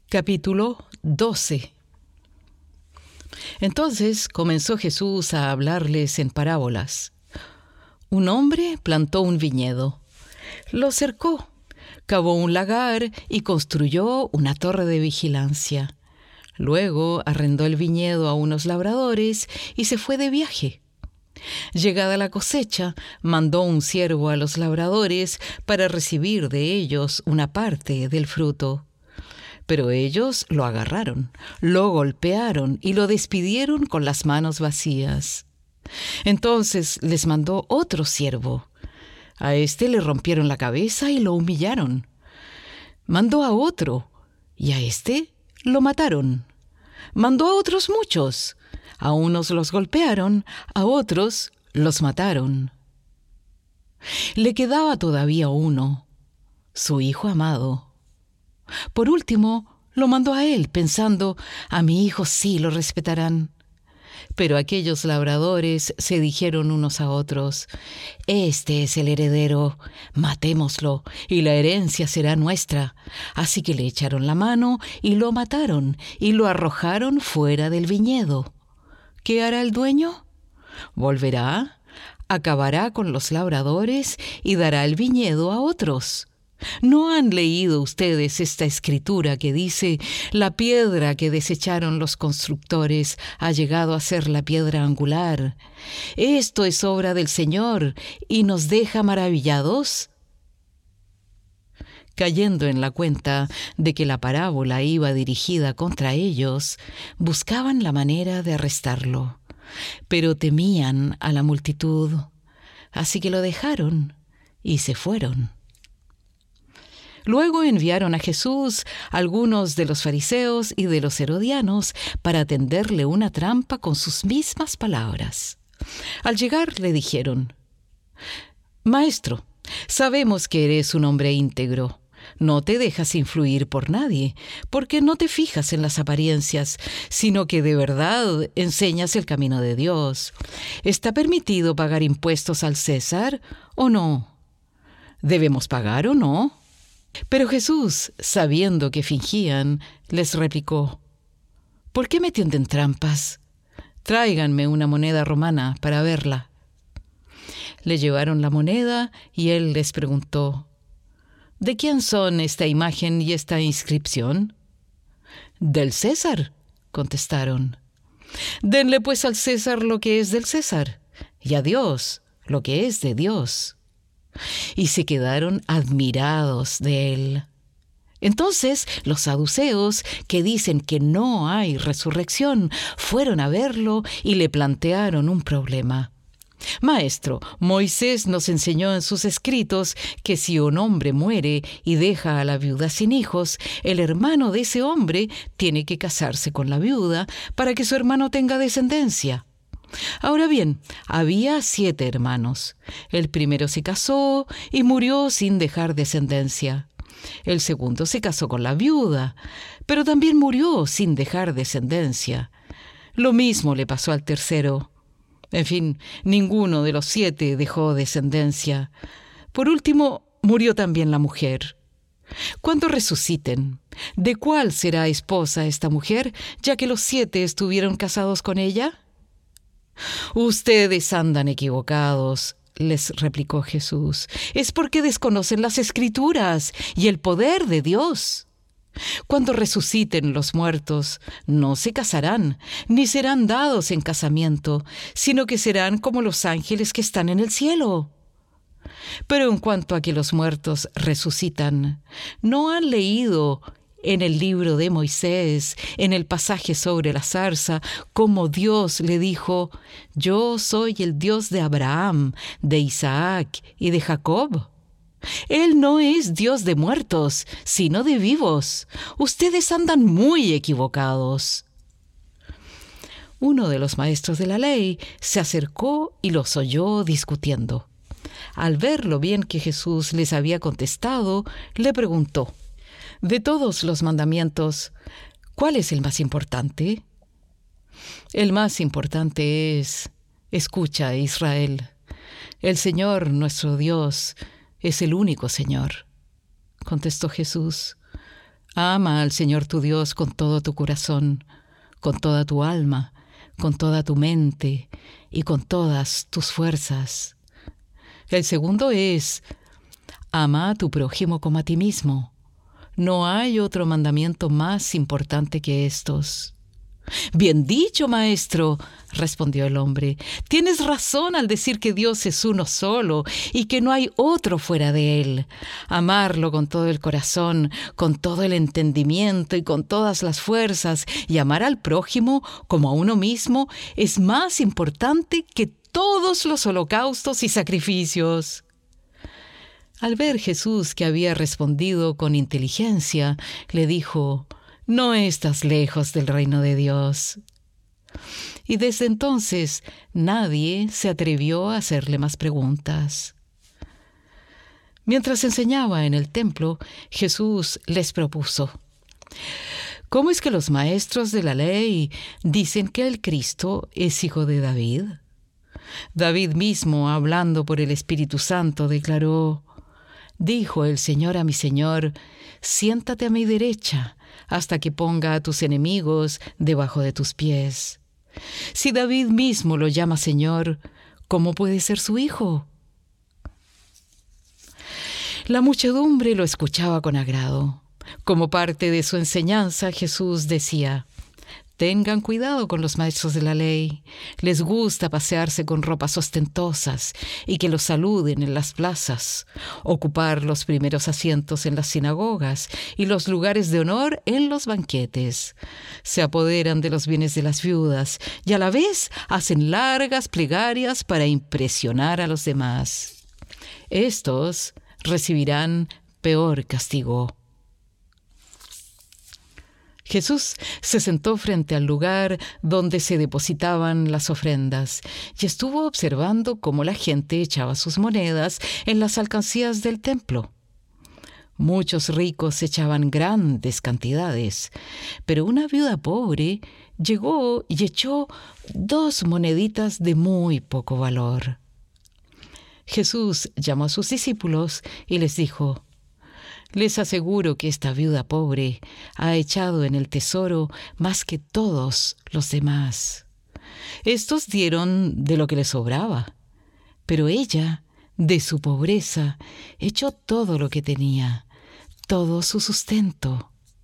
Capítulo 12. Entonces comenzó Jesús a hablarles en parábolas. Un hombre plantó un viñedo, lo cercó, cavó un lagar y construyó una torre de vigilancia. Luego arrendó el viñedo a unos labradores y se fue de viaje. Llegada la cosecha, mandó un siervo a los labradores para recibir de ellos una parte del fruto. Pero ellos lo agarraron, lo golpearon y lo despidieron con las manos vacías. Entonces les mandó otro siervo. A éste le rompieron la cabeza y lo humillaron. Mandó a otro, y a éste lo mataron. Mandó a otros muchos. A unos los golpearon, a otros los mataron. Le quedaba todavía uno, su hijo amado. Por último, lo mandó a él, pensando, a mi hijo sí lo respetarán. Pero aquellos labradores se dijeron unos a otros, este es el heredero, matémoslo, y la herencia será nuestra. Así que le echaron la mano y lo mataron, y lo arrojaron fuera del viñedo. ¿Qué hará el dueño? Volverá, acabará con los labradores y dará el viñedo a otros. ¿No han leído ustedes esta escritura que dice, la piedra que desecharon los constructores ha llegado a ser la piedra angular? Esto es obra del Señor y nos deja maravillados. Cayendo en la cuenta de que la parábola iba dirigida contra ellos, buscaban la manera de arrestarlo, pero temían a la multitud, así que lo dejaron y se fueron. Luego enviaron a Jesús algunos de los fariseos y de los herodianos para tenderle una trampa con sus mismas palabras. Al llegar le dijeron, «Maestro, sabemos que eres un hombre íntegro. No te dejas influir por nadie, porque no te fijas en las apariencias, sino que de verdad enseñas el camino de Dios. ¿Está permitido pagar impuestos al César o no? ¿Debemos pagar o no?» Pero Jesús, sabiendo que fingían, les replicó, «¿Por qué me tienden trampas? Tráiganme una moneda romana para verla». Le llevaron la moneda y él les preguntó, «¿De quién son esta imagen y esta inscripción?» «Del César», contestaron. «Denle pues al César lo que es del César, y a Dios lo que es de Dios». Y se quedaron admirados de él. Entonces los saduceos, que dicen que no hay resurrección, fueron a verlo y le plantearon un problema. «Maestro, Moisés nos enseñó en sus escritos que si un hombre muere y deja a la viuda sin hijos, el hermano de ese hombre tiene que casarse con la viuda para que su hermano tenga descendencia. Ahora bien, había 7 hermanos. El primero se casó y murió sin dejar descendencia. El segundo se casó con la viuda, pero también murió sin dejar descendencia. Lo mismo le pasó al tercero. En fin, ninguno de los 7 dejó descendencia. Por último, murió también la mujer. Cuando resuciten, ¿de cuál será esposa esta mujer, ya que los 7 estuvieron casados con ella?» «Ustedes andan equivocados», les replicó Jesús. «Es porque desconocen las Escrituras y el poder de Dios. Cuando resuciten los muertos, no se casarán, ni serán dados en casamiento, sino que serán como los ángeles que están en el cielo. Pero en cuanto a que los muertos resucitan, ¿no han leído en el libro de Moisés, en el pasaje sobre la zarza, cómo Dios le dijo, yo soy el Dios de Abraham, de Isaac y de Jacob? Él no es Dios de muertos, sino de vivos. Ustedes andan muy equivocados». Uno de los maestros de la ley se acercó y los oyó discutiendo. Al ver lo bien que Jesús les había contestado, le preguntó, «De todos los mandamientos, ¿cuál es el más importante?» «El más importante es, escucha, Israel, el Señor nuestro Dios es el único Señor», contestó Jesús. Ama al Señor tu Dios con todo tu corazón, con toda tu alma, con toda tu mente y con todas tus fuerzas. El segundo es: ama a tu prójimo como a ti mismo. No hay otro mandamiento más importante que estos. Bien dicho, maestro, respondió el hombre. Tienes razón al decir que Dios es uno solo y que no hay otro fuera de él. Amarlo con todo el corazón, con todo el entendimiento y con todas las fuerzas, y amar al prójimo como a uno mismo es más importante que todos los holocaustos y sacrificios. Al ver Jesús que había respondido con inteligencia, le dijo: no estás lejos del reino de Dios. Y desde entonces nadie se atrevió a hacerle más preguntas. Mientras enseñaba en el templo, Jesús les propuso: ¿cómo es que los maestros de la ley dicen que el Cristo es hijo de David? David mismo, hablando por el Espíritu Santo, declaró: dijo el Señor a mi Señor, siéntate a mi derecha, hasta que ponga a tus enemigos debajo de tus pies. Si David mismo lo llama Señor, ¿cómo puede ser su hijo? La muchedumbre lo escuchaba con agrado. Como parte de su enseñanza, Jesús decía: tengan cuidado con los maestros de la ley. Les gusta pasearse con ropas ostentosas y que los saluden en las plazas, ocupar los primeros asientos en las sinagogas y los lugares de honor en los banquetes. Se apoderan de los bienes de las viudas y a la vez hacen largas plegarias para impresionar a los demás. Estos recibirán peor castigo. Jesús se sentó frente al lugar donde se depositaban las ofrendas y estuvo observando cómo la gente echaba sus monedas en las alcancías del templo. Muchos ricos echaban grandes cantidades, pero una viuda pobre llegó y echó 2 moneditas de muy poco valor. Jesús llamó a sus discípulos y les dijo: les aseguro que esta viuda pobre ha echado en el tesoro más que todos los demás. Estos dieron de lo que les sobraba, pero ella, de su pobreza, echó todo lo que tenía, todo su sustento.